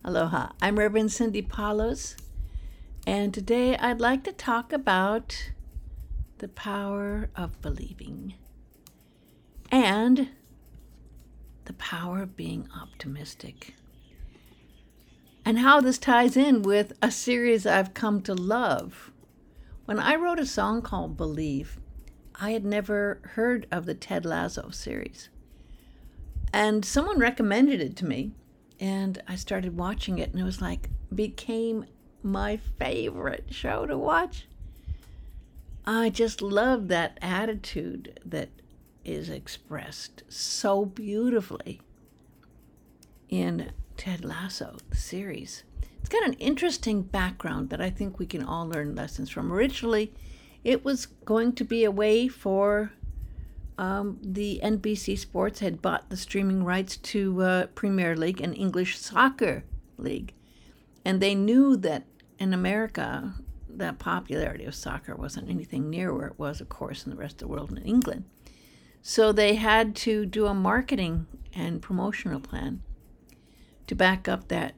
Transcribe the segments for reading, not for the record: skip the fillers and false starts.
Aloha. I'm Reverend Cindy Palos, and today I'd like to talk about the power of believing and the power of being optimistic, and how this ties in with a series I've come to love. When I wrote a song called Believe, I had never heard of the Ted Lasso series, and someone recommended it to me. And I started watching it, and it was like, became my favorite show to watch. I just love that attitude that is expressed so beautifully in Ted Lasso, the series. It's got an interesting background that I think we can all learn lessons from. Originally, it was going to be a way for the NBC Sports had bought the streaming rights to Premier League and English Soccer League. And they knew that in America, the popularity of soccer wasn't anything near where it was, of course, in the rest of the world in England. So they had to do a marketing and promotional plan to back up that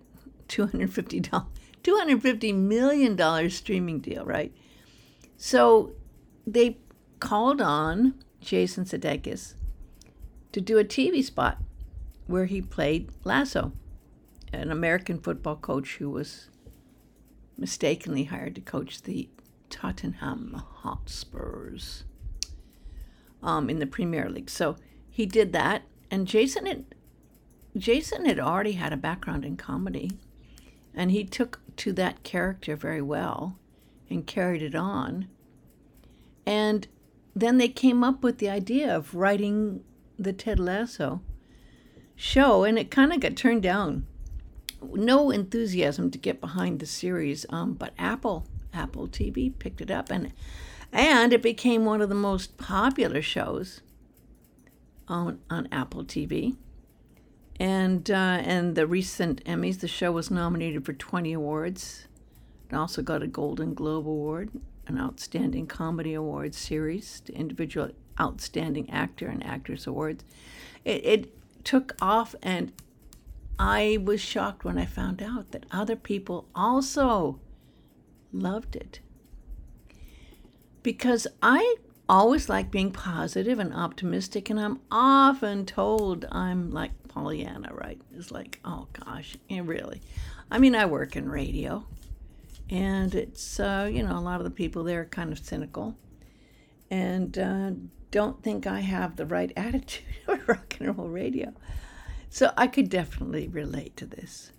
$250 million streaming deal, right? So they called on Jason Sudeikis to do a TV spot where he played Lasso, an American football coach who was mistakenly hired to coach the Tottenham Hotspurs in the Premier League. So he did that, and Jason had already had a background in comedy, and he took to that character very well and carried it on. And then they came up with the idea of writing the Ted Lasso show, and it kind of got turned down. No enthusiasm to get behind the series, but Apple TV picked it up, and it became one of the most popular shows on Apple TV. And the recent Emmys, the show was nominated for 20 awards. It also got a Golden Globe Award, an Outstanding Comedy Awards series, the individual Outstanding Actor and Actress Awards. It took off, and I was shocked when I found out that other people also loved it. Because I always like being positive and optimistic, and I'm often told I'm like Pollyanna, right? It's like, oh gosh, yeah, really. I mean, I work in radio. And it's, a lot of the people there are kind of cynical and don't think I have the right attitude for rock and roll radio. So I could definitely relate to this.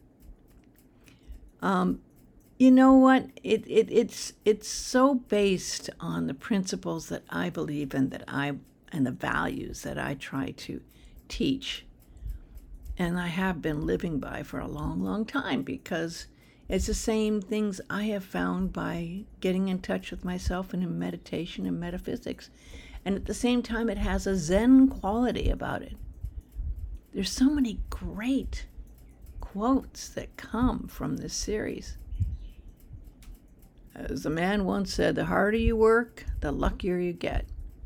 You know what? It's so based on the principles that I believe in, and the values that I try to teach. And I have been living by for a long, long time, because it's the same things I have found by getting in touch with myself and in meditation and metaphysics. And at the same time, it has a Zen quality about it. There's so many great quotes that come from this series. As a man once said, the harder you work, the luckier you get.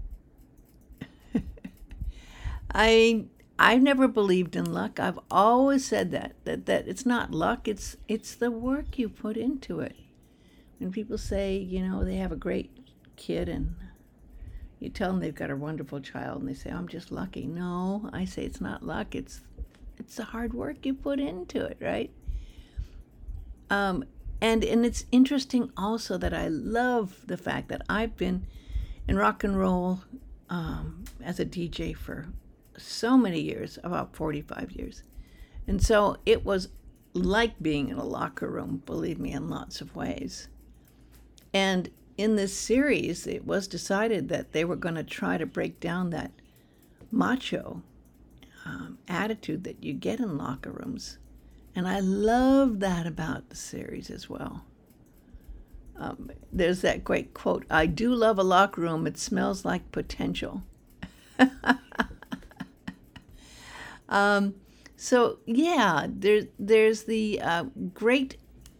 I've never believed in luck. I've always said that it's not luck, it's the work you put into it. When people say, they have a great kid and you tell them they've got a wonderful child and they say, I'm just lucky. No, I say it's not luck, it's the hard work you put into it, right? And it's interesting also that I love the fact that I've been in rock and roll as a DJ for so many years, about 45 years. And so it was like being in a locker room, believe me, in lots of ways. And in this series, it was decided that they were going to try to break down that macho attitude that you get in locker rooms. And I love that about the series as well. There's that great quote, I do love a locker room, it smells like potential. So yeah, there's the great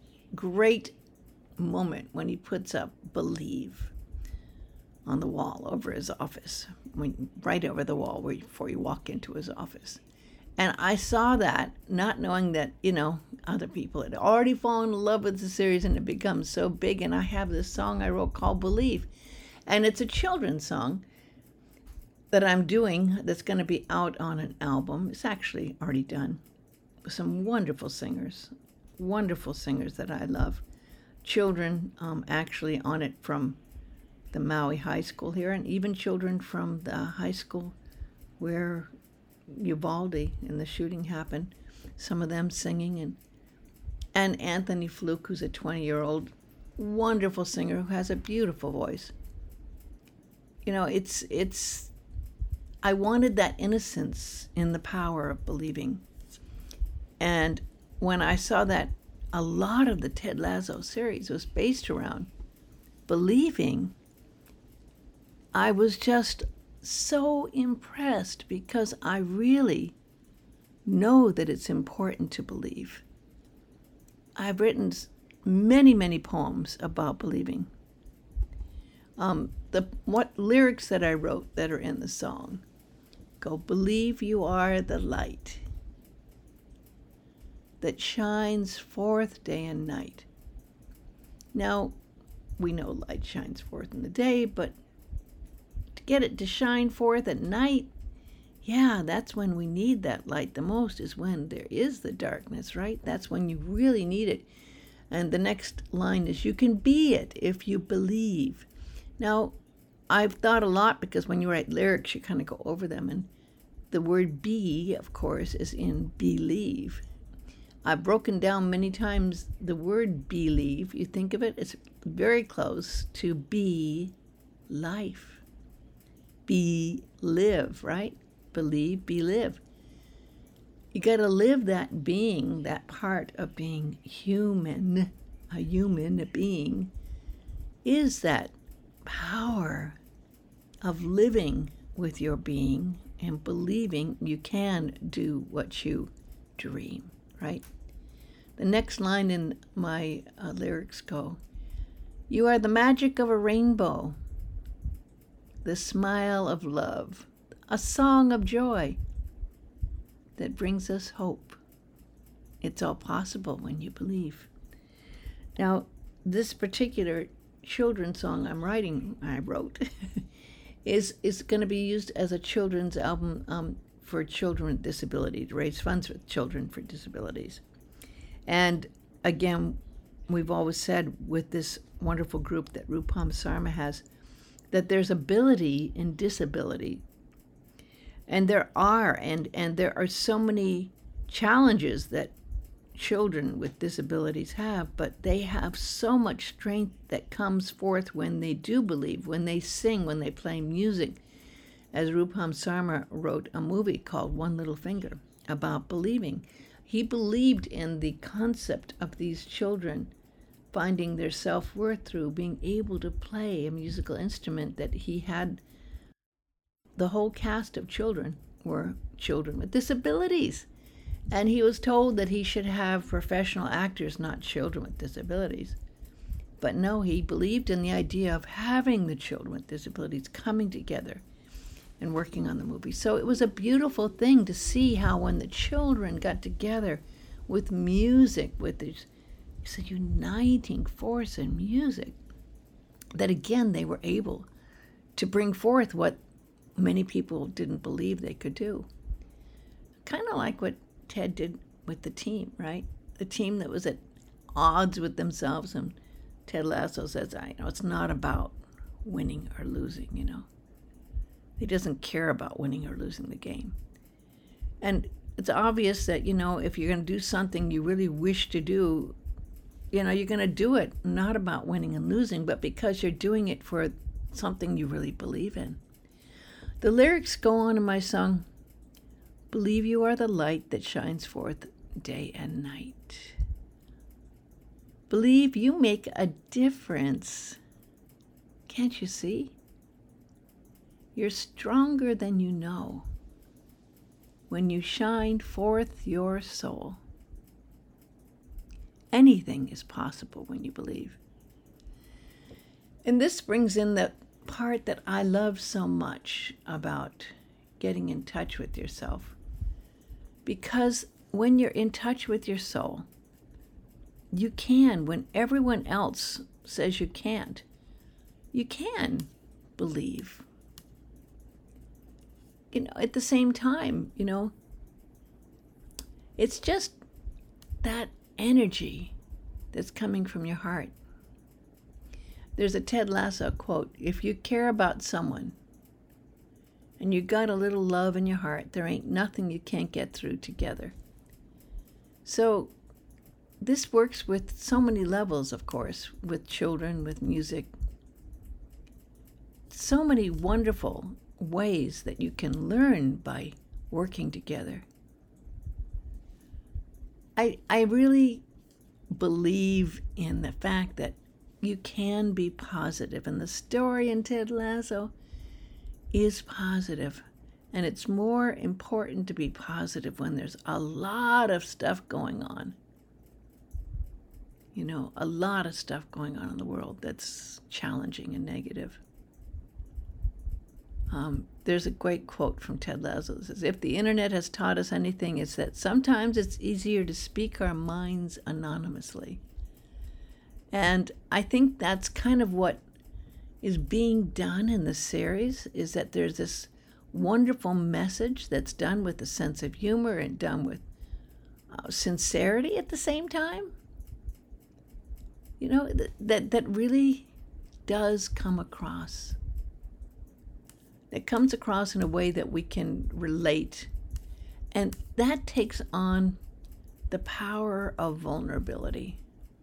moment when he puts up believe on the wall over his office, right over the wall before you walk into his office. And I saw that, not knowing that, other people had already fallen in love with the series and it becomes so big. And I have this song I wrote called Believe. And it's a children's song that I'm doing that's going to be out on an album. It's actually already done. Some wonderful singers that I love. Children actually on it from the Maui High School here, and even children from the high school where Uvalde and the shooting happened. Some of them singing, and Anthony Fluke, who's a 20-year-old wonderful singer who has a beautiful voice. You know, it's I wanted that innocence in the power of believing. And when I saw that a lot of the Ted Lasso series was based around believing, I was just so impressed because I really know that it's important to believe. I've written many, many poems about believing. What lyrics that I wrote that are in the song go, believe you are the light that shines forth day and night. Now, we know light shines forth in the day, but to get it to shine forth at night, yeah, that's when we need that light the most, is when there is the darkness, right? That's when you really need it. And the next line is, you can be it if you believe. Now, I've thought a lot, because when you write lyrics, you kind of go over them. And the word be, of course, is in believe. I've broken down many times the word believe. You think of it, it's very close to be life. Be live, right? Believe, be live. You got to live that being, that part of being human. A human being is that power of living with your being and believing you can do what you dream, right? The next line in my lyrics go, you are the magic of a rainbow, the smile of love, a song of joy that brings us hope. It's all possible when you believe. Now, this particular children's song I wrote, is going to be used as a children's album for children with disabilities, to raise funds for children for disabilities. And again, we've always said with this wonderful group that Rupam Sarma has, that there's ability in disability. And there are so many challenges that children with disabilities have, but they have so much strength that comes forth when they do believe, when they sing, when they play music. As Rupam Sarma wrote a movie called One Little Finger about believing. He believed in the concept of these children finding their self-worth through being able to play a musical instrument, that he had. The whole cast of children were children with disabilities. And he was told that he should have professional actors, not children with disabilities. But no, he believed in the idea of having the children with disabilities coming together and working on the movie. So it was a beautiful thing to see how when the children got together with music, with this uniting force in music, that again they were able to bring forth what many people didn't believe they could do. Kind of like what Ted did with the team, right? The team that was at odds with themselves. And Ted Lasso says, it's not about winning or losing, He doesn't care about winning or losing the game. And it's obvious that, if you're going to do something you really wish to do, you're going to do it not about winning and losing, but because you're doing it for something you really believe in. The lyrics go on in my song, believe you are the light that shines forth day and night. Believe you make a difference. Can't you see? You're stronger than you know when you shine forth your soul. Anything is possible when you believe. And this brings in the part that I love so much about getting in touch with yourself. Because when you're in touch with your soul, you can when everyone else says you can't. You can believe. At the same time, it's just that energy that's coming from your heart. There's a Ted Lasso quote: if you care about someone and you got a little love in your heart, there ain't nothing you can't get through together. So this works with so many levels, of course, with children, with music. So many wonderful ways that you can learn by working together. I really believe in the fact that you can be positive, and the story in Ted Lasso is positive. And it's more important to be positive when there's a lot of stuff going on. A lot of stuff going on in the world that's challenging and negative. There's a great quote from Ted Lasso that says, if the internet has taught us anything, it's that sometimes it's easier to speak our minds anonymously. And I think that's kind of what is being done in the series, is that there's this wonderful message that's done with a sense of humor and done with sincerity at the same time. That really does come across. It comes across in a way that we can relate. And that takes on the power of vulnerability.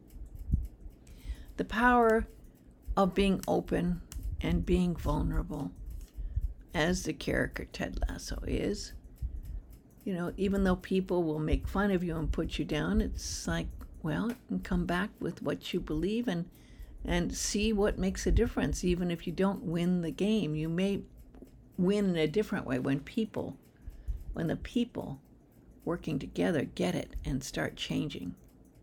The power of being open and being vulnerable, as the character Ted Lasso is. Even though people will make fun of you and put you down, it's like, well, and come back with what you believe and see what makes a difference. Even if you don't win the game, you may win in a different way when the people working together get it and start changing.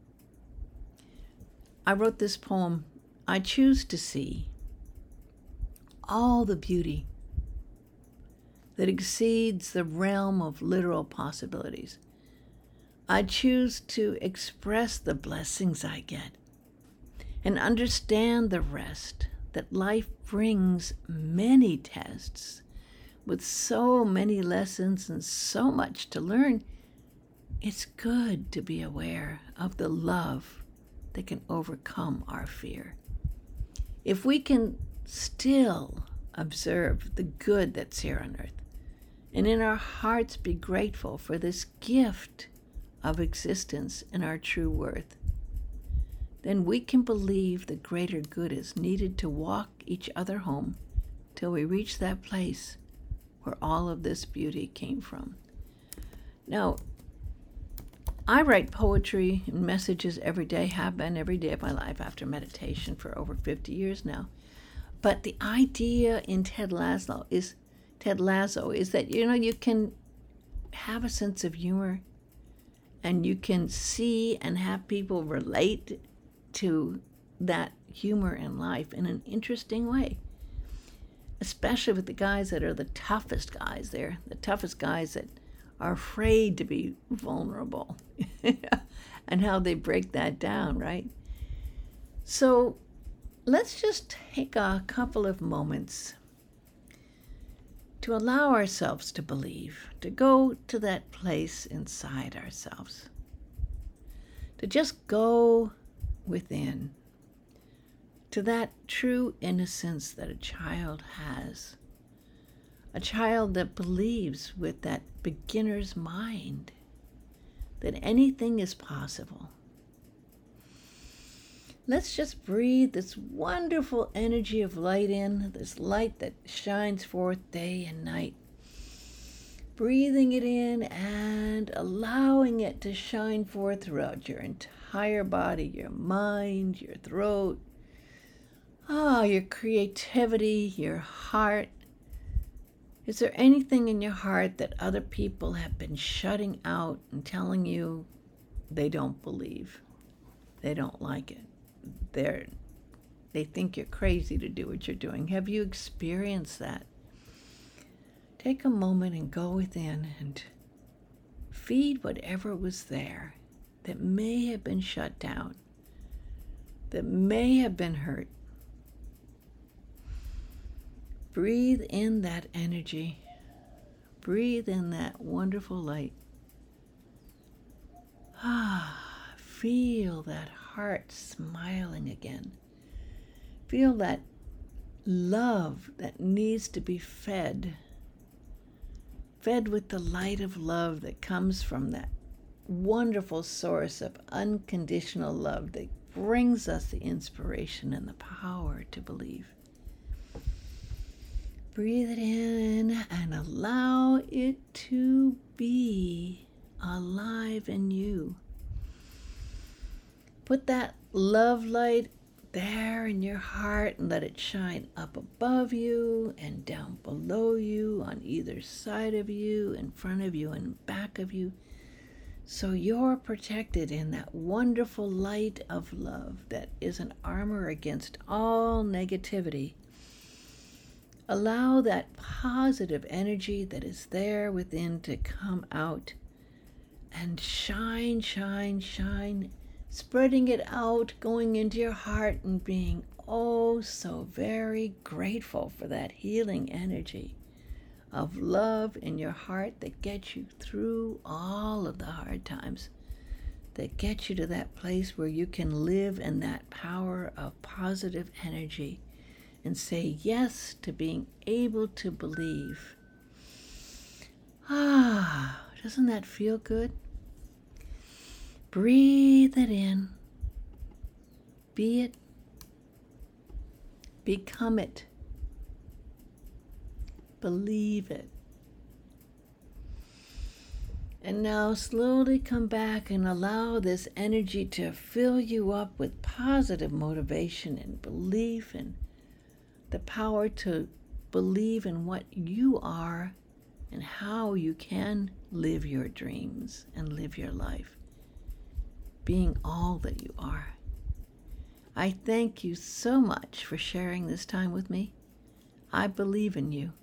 I wrote this poem: I choose to see all the beauty that exceeds the realm of literal possibilities. I choose to express the blessings I get and understand the rest, that life brings many tests with so many lessons and so much to learn. It's good to be aware of the love that can overcome our fear. If we can still observe the good that's here on earth, and in our hearts be grateful for this gift of existence and our true worth, then we can believe the greater good is needed to walk each other home till we reach that place where all of this beauty came from. Now, I write poetry and messages every day, have been every day of my life after meditation for over 50 years now. But the idea in Ted Lasso is that, you can have a sense of humor and you can see and have people relate to that humor in life in an interesting way. Especially with the guys that are the toughest guys there, the toughest guys that are afraid to be vulnerable and how they break that down, right? So let's just take a couple of moments to allow ourselves to believe, to go to that place inside ourselves, to just go within, to that true innocence that a child has, a child that believes with that beginner's mind that anything is possible. Let's just breathe this wonderful energy of light in, this light that shines forth day and night. Breathing it in and allowing it to shine forth throughout your entire body, your mind, your throat, your creativity, your heart. Is there anything in your heart that other people have been shutting out and telling you they don't believe? They don't like it. They think you're crazy to do what you're doing. Have you experienced that? Take a moment and go within and feed whatever was there that may have been shut down that may have been hurt. Breathe in that energy. Breathe in that wonderful light. Feel that heart smiling again. Feel that love that needs to be fed with the light of love that comes from that wonderful source of unconditional love that brings us the inspiration and the power to believe. Breathe it in and allow it to be alive in you. Put that love light there in your heart and let it shine up above you and down below you, on either side of you, in front of you and back of you. So you're protected in that wonderful light of love that is an armor against all negativity. Allow that positive energy that is there within to come out and shine, shine, shine, spreading it out, going into your heart and being oh so very grateful for that healing energy of love in your heart that gets you through all of the hard times, that gets you to that place where you can live in that power of positive energy and say yes to being able to believe. Doesn't that feel good? Breathe it in. Be it. Become it. Believe it. And now slowly come back and allow this energy to fill you up with positive motivation and belief and the power to believe in what you are and how you can live your dreams and live your life, being all that you are. I thank you so much for sharing this time with me. I believe in you.